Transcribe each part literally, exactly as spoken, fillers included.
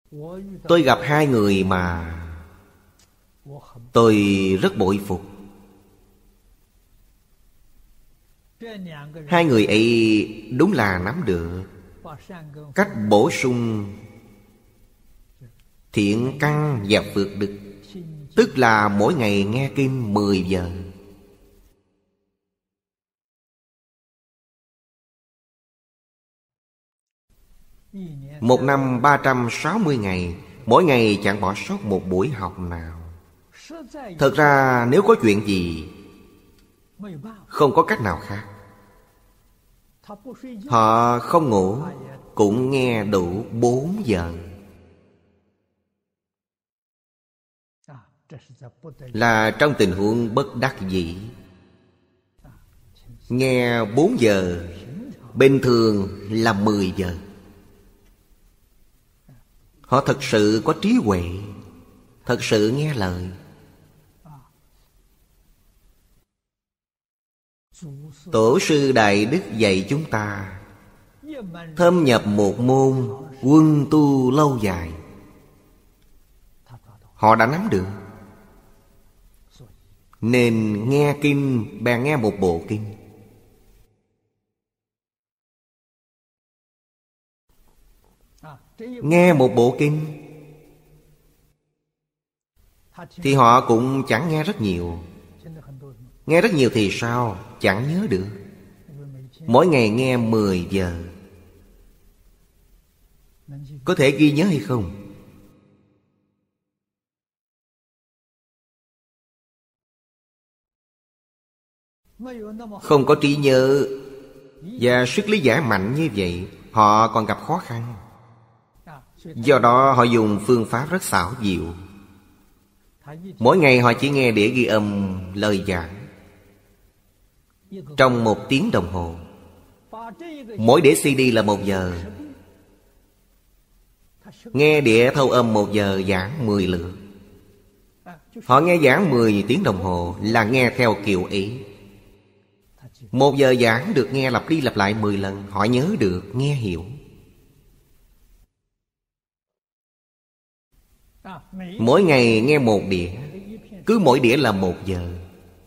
Tôi gặp hai người mà tôi rất bội phục. Hai người ấy đúng là nắm được cách bổ sung thiện căn và phước đức. Tức là mỗi ngày nghe kinh mười giờ. Một năm ba trăm sáu mươi ngày, mỗi ngày chẳng bỏ sót một buổi học nào. Thật ra nếu có chuyện gì, không có cách nào khác. Họ không ngủ cũng nghe đủ bốn giờ. Là trong tình huống bất đắc dĩ. Nghe bốn giờ, bình thường là mười giờ. Họ thật sự có trí huệ, thật sự nghe lời. Tổ sư Đại Đức dạy chúng ta thâm nhập một môn, quân tu lâu dài. Họ đã nắm được. Nên nghe kinh, bèn nghe một bộ kinh. Nghe một bộ kinh thì họ cũng chẳng nghe rất nhiều. Nghe rất nhiều thì sao? Chẳng nhớ được. Mỗi ngày nghe mười giờ, có thể ghi nhớ hay không? Không có trí nhớ và sức lý giải mạnh như vậy, họ còn gặp khó khăn. Do đó họ dùng phương pháp rất xảo diệu. Mỗi ngày họ chỉ nghe đĩa ghi âm lời giảng trong một tiếng đồng hồ. Mỗi đĩa xê đê là một giờ. Nghe đĩa thâu âm một giờ giảng mười lượt. Họ nghe giảng mười tiếng đồng hồ là nghe theo kiểu ý. Một giờ giảng được nghe lặp đi lặp lại mười lần. Họ nhớ được, nghe hiểu. Mỗi ngày nghe một đĩa, cứ mỗi đĩa là một giờ.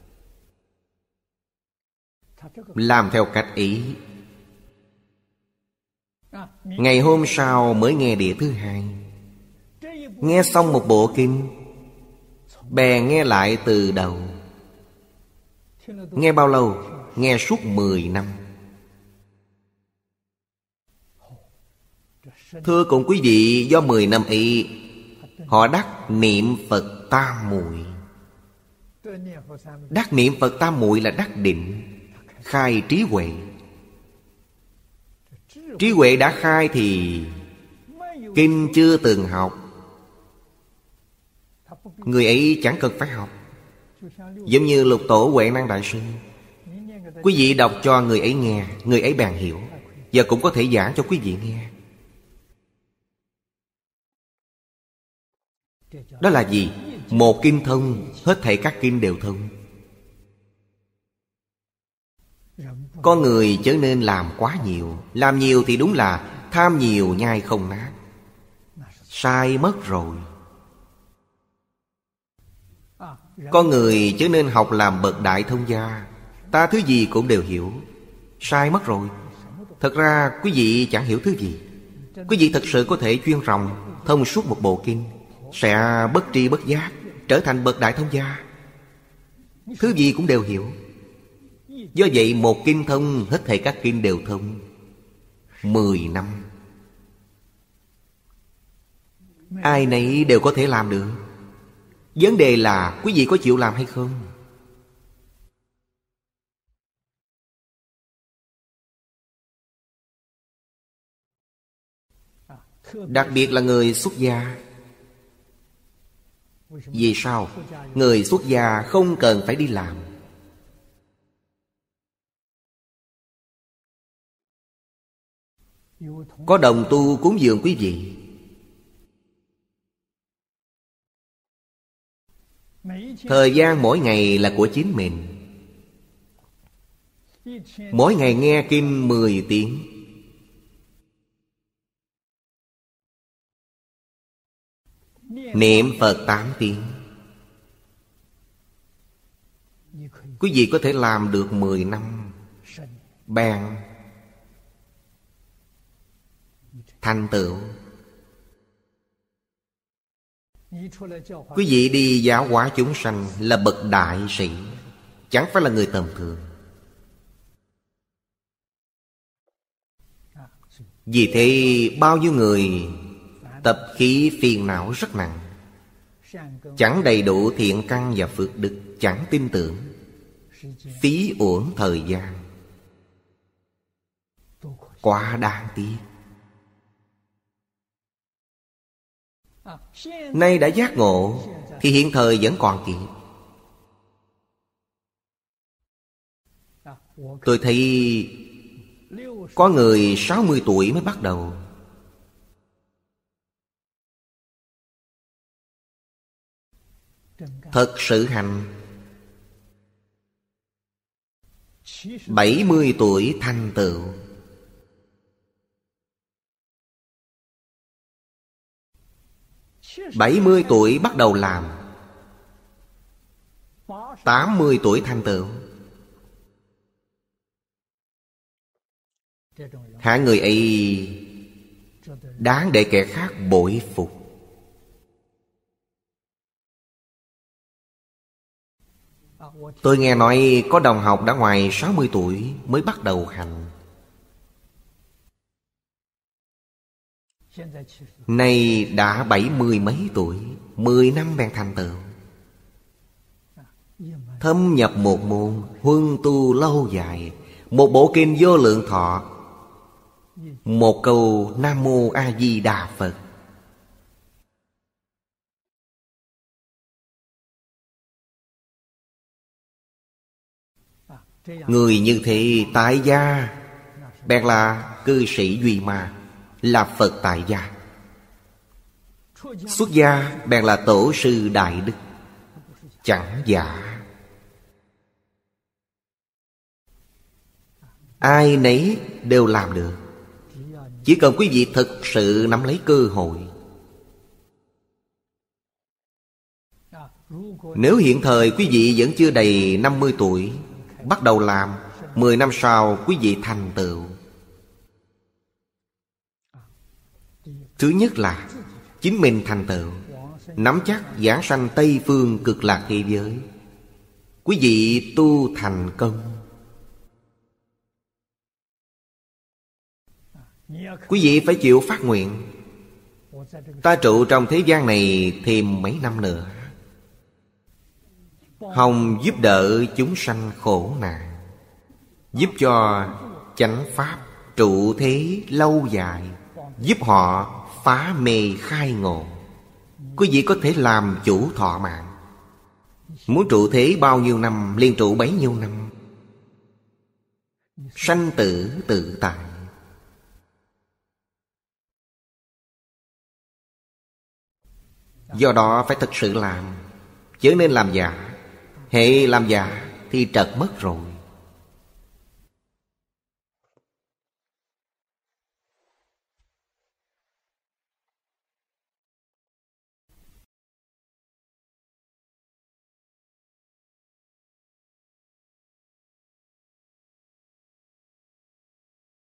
Làm theo cách ý. Ngày hôm sau mới nghe đĩa thứ hai. Nghe xong một bộ kinh, bèn nghe lại từ đầu. Nghe bao lâu? Nghe suốt mười năm. Thưa cùng quý vị, do mười năm ấy, họ đắc niệm Phật tam muội. Đắc niệm Phật tam muội là đắc định, khai trí huệ. Trí huệ đã khai thì kinh chưa từng học, người ấy chẳng cần phải học. Giống như Lục Tổ Huệ Năng Đại Sư, quý vị đọc cho người ấy nghe, người ấy bèn hiểu, và cũng có thể giảng cho quý vị nghe. Đó là gì? Một kinh thông, hết thảy các kinh đều thông. Con người chớ nên làm quá nhiều. Làm nhiều thì đúng là tham nhiều nhai không nát. Sai mất rồi. Con người chớ nên học làm bậc đại thông gia. Ta thứ gì cũng đều hiểu. Sai mất rồi. Thật ra quý vị chẳng hiểu thứ gì. Quý vị thật sự có thể chuyên ròng thông suốt một bộ kinh, sẽ bất tri bất giác trở thành bậc đại thông gia. Thứ gì cũng đều hiểu. Do vậy một kinh thông, hết thảy các kinh đều thông. Mười năm. Ai nấy đều có thể làm được. Vấn đề là quý vị có chịu làm hay không? Đặc biệt là người xuất gia. Vì sao? Người xuất gia không cần phải đi làm. Có đồng tu cúng dường quý vị. Thời gian mỗi ngày là của chính mình. Mỗi ngày nghe kinh mười tiếng. Niệm Phật tám tiếng, quý vị có thể làm được mười năm. Bèn thành tựu. Quý vị đi giáo hóa chúng sanh là bậc đại sĩ, chẳng phải là người tầm thường. Vì thế bao nhiêu người tập khí phiền não rất nặng, chẳng đầy đủ thiện căn và phước đức, chẳng tin tưởng, phí uổng thời gian, quá đáng tiếc. Nay đã giác ngộ thì hiện thời vẫn còn kịp. Tôi thấy có người sáu mươi tuổi mới bắt đầu. Thật sự hành. Bảy mươi tuổi thành tựu. Bảy mươi tuổi bắt đầu làm, tám mươi tuổi thành tựu. Hạng người ấy đáng để kẻ khác bội phục. Tôi nghe nói có đồng học đã ngoài sáu mươi tuổi mới bắt đầu hành. Nay đã bảy mươi mấy tuổi, mười năm bèn thành tựu. Thâm nhập một môn, huân tu lâu dài, một bộ kinh Vô Lượng Thọ, một câu Nam Mô A Di Đà Phật. Người như thế tại gia bèn là cư sĩ Duy Ma, là Phật tại gia. Xuất gia bèn là tổ sư đại đức, chẳng giả. Ai nấy đều làm được, chỉ cần quý vị thực sự nắm lấy cơ hội. Nếu hiện thời quý vị vẫn chưa đầy năm mươi tuổi bắt đầu làm, mười năm sau quý vị thành tựu. Thứ nhất là chính mình thành tựu, nắm chắc giảng sanh Tây Phương Cực Lạc thế giới. Quý vị tu thành công. Quý vị phải chịu phát nguyện, ta trụ trong thế gian này thêm mấy năm nữa, hòng giúp đỡ chúng sanh khổ nạn, giúp cho chánh pháp trụ thế lâu dài, giúp họ phá mê khai ngộ. Quý vị có thể làm chủ thọ mạng. Muốn trụ thế bao nhiêu năm liền trụ bấy nhiêu năm. Sanh tử tự tại. Do đó phải thực sự làm, chứ nên làm giả. Hệ làm giả thì trật mất rồi.